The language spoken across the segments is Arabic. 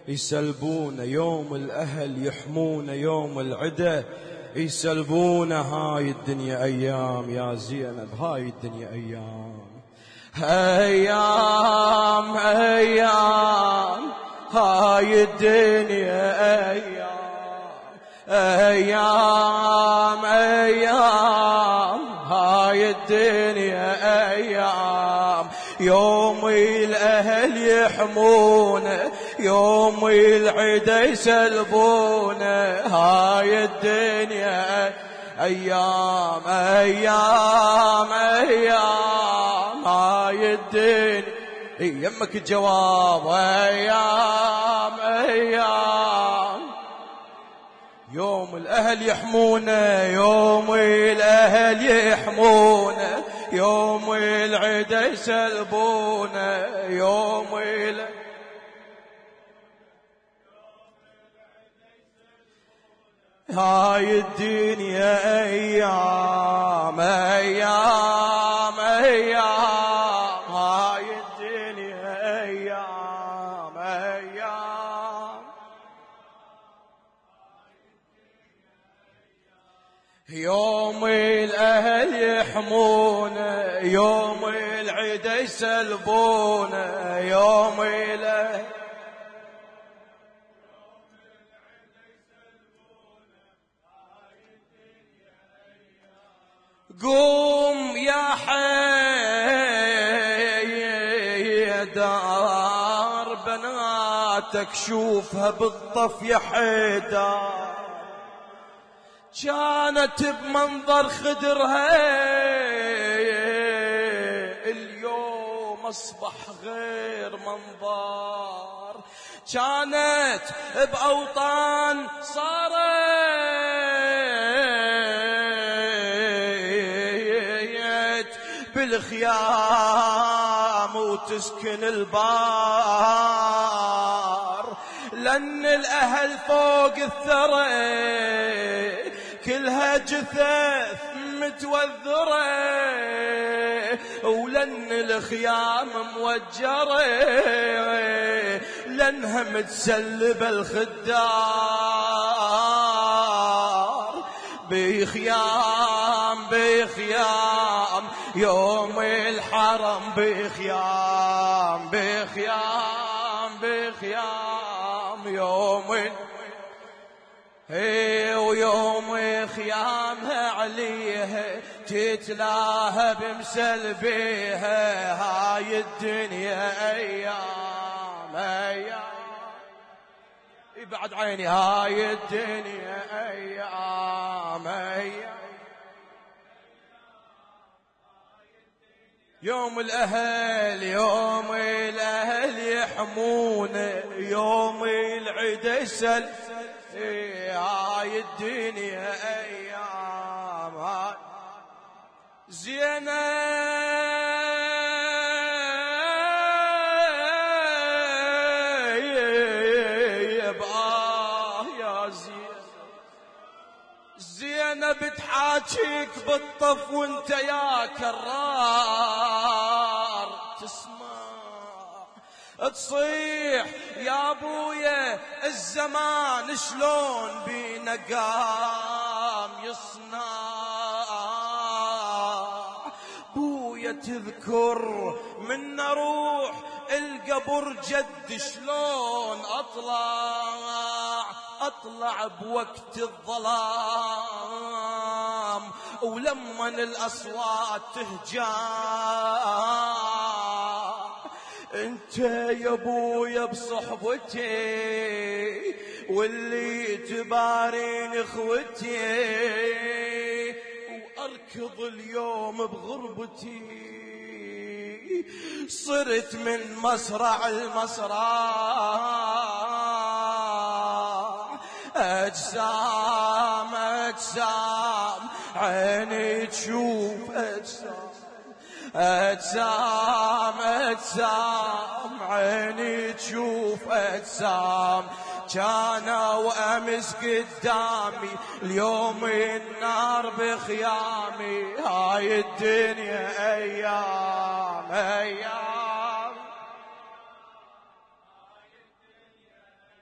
يسلبون يوم الأهل يحمون يوم العدا يسلبون. هاي الدنيا أيام يا زينب، هاي الدنيا أيام أيام أيام، هاي الدنيا أيام أيام أيام، هاي الدنيا أيام. يوم الأهل يحمونه يوم العدا يسلبونه، هاي الدنيا أيام أيام أيام، هاي الدنيا. يمك الجواب أيام أيام. يوم الأهل يحمونه يوم الأهل يحمونه، يوم العدا يسلبونه، يوم هاي الدنيا أيام أيام أيام، هاي الدنيا أيام أيام. يوم الأهل يحمونه يوم العدا يسلبونه، يوم الأهل قوم يا حيدر بناتك شوفها بالطف يا حيدر، كانت بمنظر خدرها اليوم أصبح غير منظر، كانت بأوطان صارت بالخيام وتسكن البار، لأن الأهل فوق الثرى كلها جثث متوذرة، ولأن الخيام موجرة لأنها متسلبة الخدار، بخيام بخيام يوم الحرم، بخيام بخيام بخيام يوم ويوم خيامها عليها تتلاها بمسلبيها، هاي الدنيا أيام أيام. بعد عيني هاي الدنيا أيام أيام. يوم الأهل يوم الأهل يحمونه يوم العدا يسل، هاي الدنيا أيام هاي زينب يا زينب تحاكيك بالطف وانت يا كرار تسمع تصيح يا ابويا الزمان شلون بينا قام يصنع، بويا تذكر من روح القبر جد شلون اطلع بوقت الظلام، ولما الاصوات تهجع انت يا ابويا بصحبتي واللي تبارين اخوتي، واركض اليوم بغربتي صرت من مصرع المصرع، اجسام اجسام عيني تشوف اجسام، أجسام أجسام عيني تشوف أجسام، كانوا أمس قدامي اليوم النار بخيامي، هاي الدنيا أيام أيام.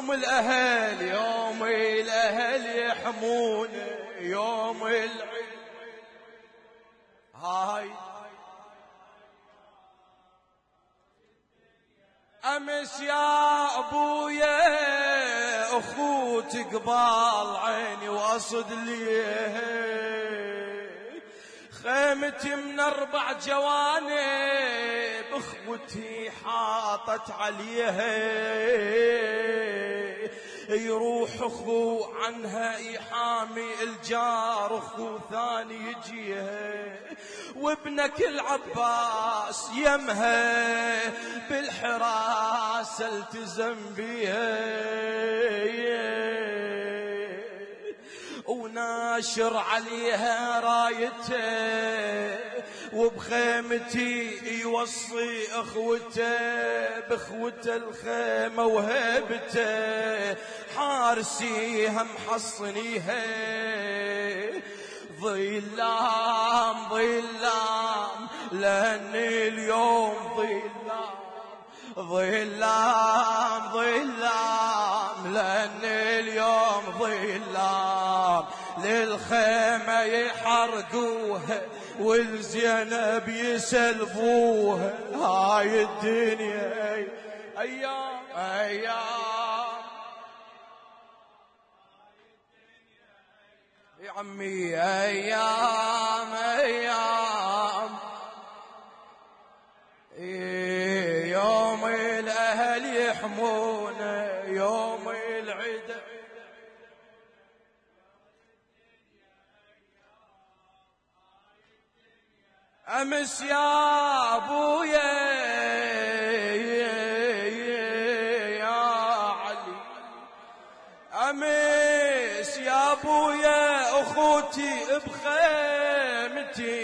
يوم الأهل يوم الأهل يحمون يوم العيد. هاي أمس يا أبويا أخوت قبال عيني وأصد ليه خيمتي من 4 جوانب اخوتي حاطت عليها يروح اخو عنها يحامي الجار اخو ثاني يجيها وابنك العباس يمها بالحراسة التزم بيها وناشر عليها رايته وبخيمتي يوصي اخوته باخوته الخيمة وهيبته حارسيها محصنيها ظلام ظلام لأن اليوم ظلام ظلام لأن اليوم ظلام للخيمة يحرقوها والزينب يسلبوها. هاي الدنيا أيام أيام يا عمي أيام أيام يوم الأهل يحمونا يوم العيد. أمس يا أبويا يا علي أمس يا أبويا أخوتي بخيمتي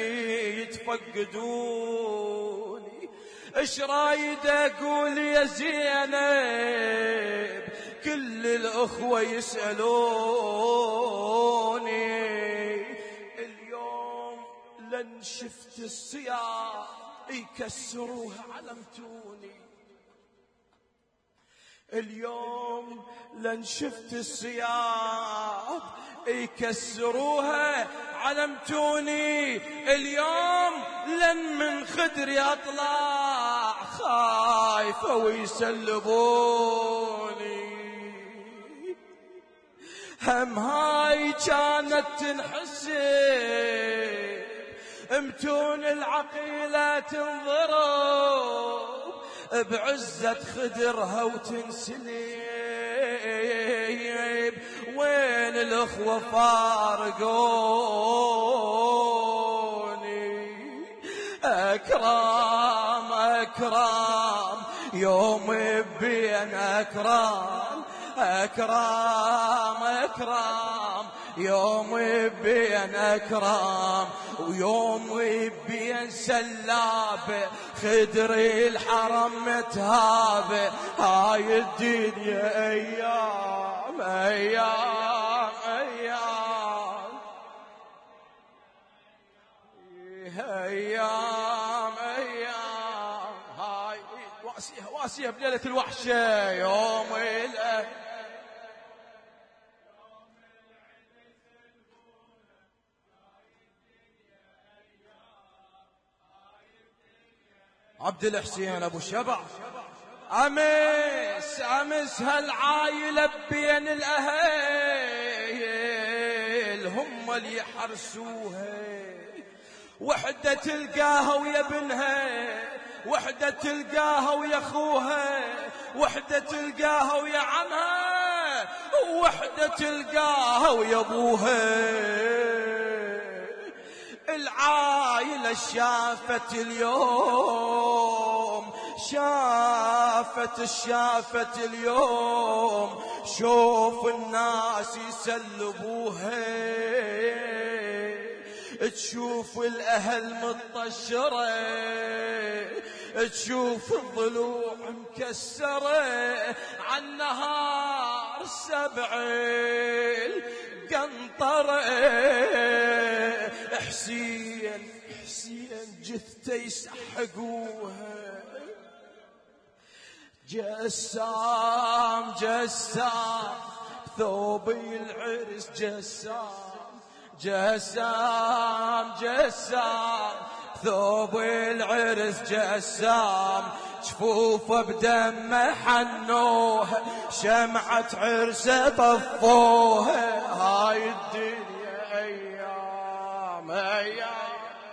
يتفقدوني ايش رايد اقول يا زينب كل الأخوة يسألوني اليوم لن شفت الصيام يكسروها علمتوني اليوم لن شفت الصيام يكسروها علمتوني اليوم لن من خدري اطلع خايفة ويسلبوني هم هاي كانت تنحسب متون العقيلة تنضرب بعزة خدرها وتنسلب وين الأخوة فارقوني أكرام أكرام يوم بين أكرام أكرام أكرام يوم بين أكرام ويوم بين سلابة خدري الحرم متهابة. هاي الدنيا أيام أيام أيام أيام أيام هاي واسيها بليلة الوحشة يوم الأهل عبد الحسين أبو الشبع أمس هالعايلة بين الأهل هم اللي يحرسوها وحدة تلقاها ويا ابنها وحدة تلقاها ويا أخوها وحدة تلقاها ويا عمها وحدة تلقاها ويا أبوها. العائلة شافت اليوم شافت اليوم شوف الناس يسلبوها تشوف الأهل مطشرة تشوف الضلوع مكسرة عن نهار 7 القنطرة حسين جثته يسحقوها جسام جسام ثوب العرس جسام جسام جسام ثوب العرس جسام جفوفه بدمه حنوها شمعة عرسه طفوها هاي الدنيا أيام أيام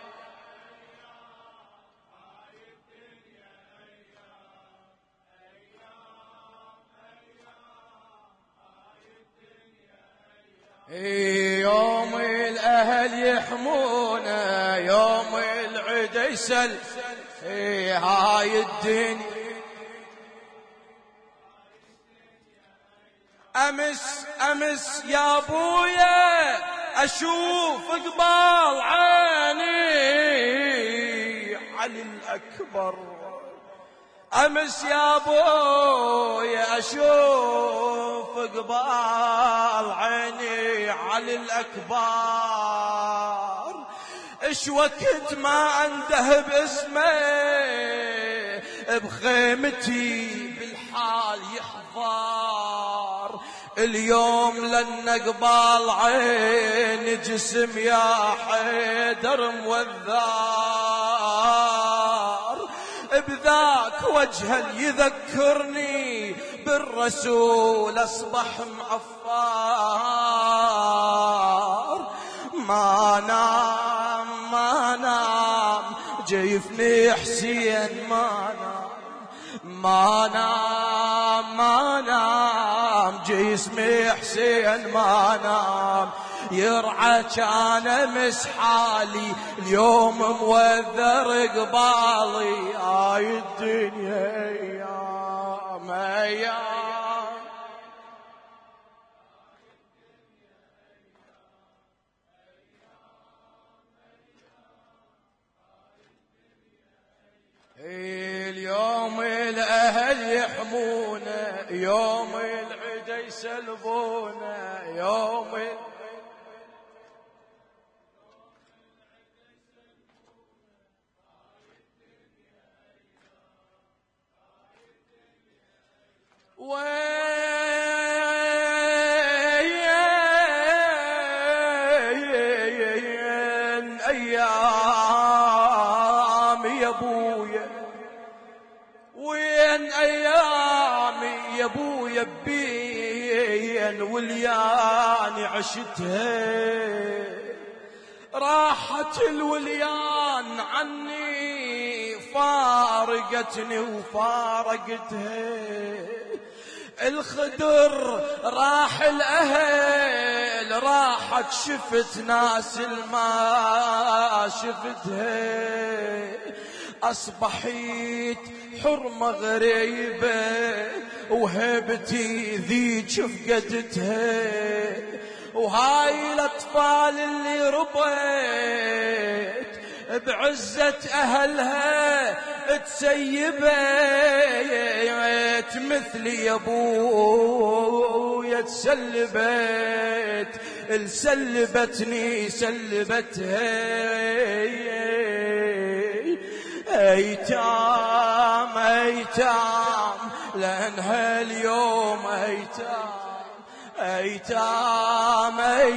يوم الأهل يحمونا يوم العيد يسل هاي الدنيا أمس يا بويا أشوف قبال عيني علي الأكبر أمس يا بويا أشوف قبال عيني علي الأكبر إش وقت ما أنده باسمه بخيمتي بالحال يحضر اليوم لن قبال عين جسم يا حيدر موذار بذاك وجهه يذكرني بالرسول أصبح معفار ما نام جيفني حسين ما نام جسمي حسين ما نام يرعى كان مسحالي اليوم موذر قبالي هاي الدنيا أيام أيام اليوم الأهل يحمونا يوم العيد يسلبونا يوم وين أيام يا بويا وين أيامي يا بويا بين ولياني عشتها راحت الوليان عني فارقتني وفارقتها الخدر راح الأهل راحت شفت ناس الما شفتها أصبحت حرمة غريبة وهبتي ذيك فقدتها وهاي الأطفال اللي ربيت بعزة أهلها تسيبت مثلي يا بويا تسلبت السلبتني سلبتها أيتام أيتام لأنها اليوم أيتام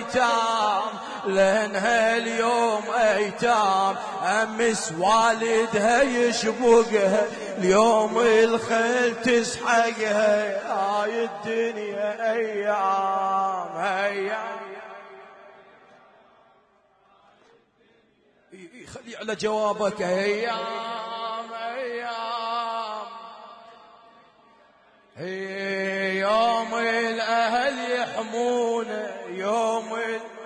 لأنها اليوم أيتام أمس والدها يشبقها اليوم الخيل تسحقها هاي الدنيا أيام خلي على جوابك أيام يوم الأهل يحمون يوم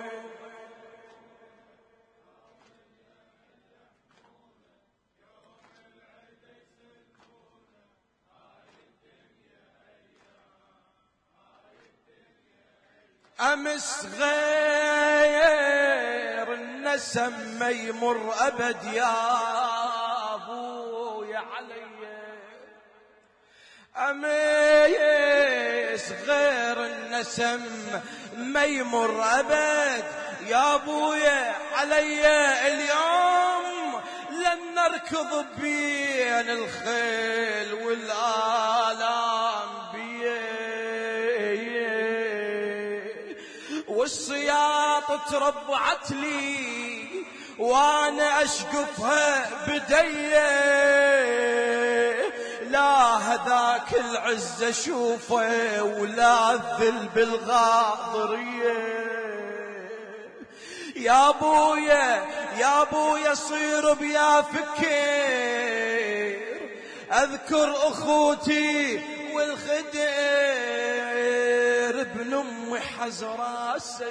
أمس غير النسم ما يمر أبد يا أبويا علي أمس غير النسم ما يمر أبد يا أبويا علي اليوم لن واركض بين الخيل والآلام بيه، والسياط تربعت لي وانا اشقفها بديه، لا هذاك العز اشوفه ولا الذل بالغاضريه. يا ابويا صير بيا فكر، اذكر اخوتي والخدر، ابن امي حز راس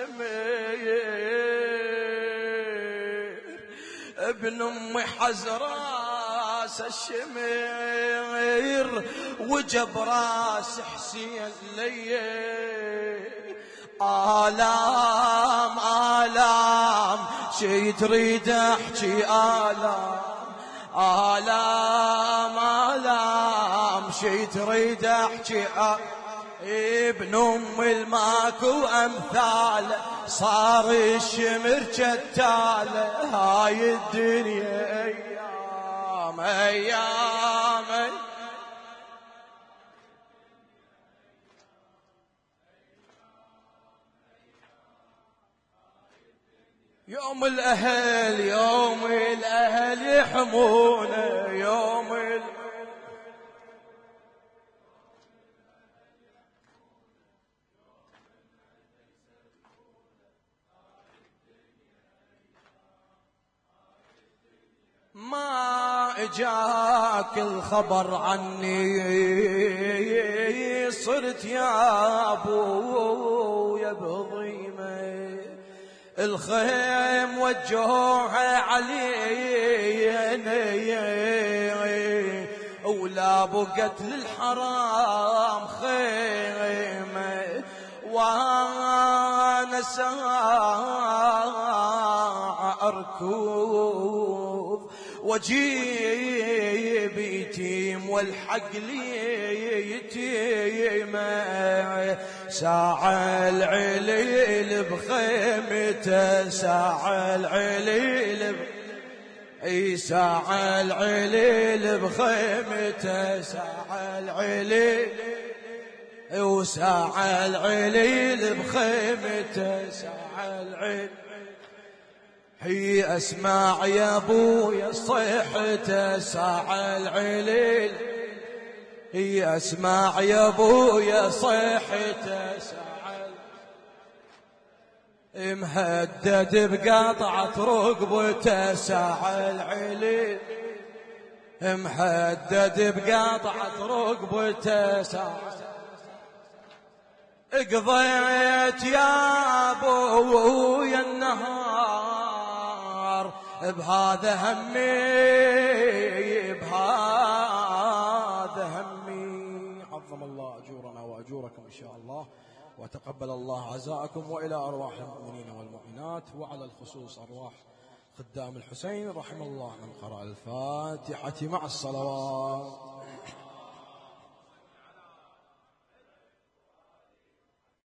الشمير، ابن امي حز راس الشمير، وجب راس حسين لي. آلام شي تريد احكي، آلام شي تريد احكي. ابن ام الماكو امثاله، صار الشمر جتاله. هاي الدنيا ايام يوم الأهل يحمونا، ما اجاك الخبر عني، صرت يا ابويا بضيمه، الخيم وجهوها علي، ولا بقت للحرام خيمه، وانا ساعة اركوب وجيب يتيم والحق لي يتيمه، ساعة العليل بخيمته، ساعة العليل ساعة العليل بخيمته، ساعة العليل وساعة العليل بخيمته، ساعة العليل هي اسمع يا ابويا صيحته، ساعة العليل هي اسمع يا ابويا صيحته، ساعة مهدد بقطعة رقبته، ساعة العليل مهدد بقطعة رقبته، ساعة قضيت يا ابويا النهار بهذا همي، بهذا همي. عظم الله اجورنا واجوركم ان شاء الله، وتقبل الله عزاءكم، والى ارواح المؤمنين والمؤمنات، وعلى الخصوص ارواح خدام الحسين رحم الله من قرأ الفاتحة مع الصلوات.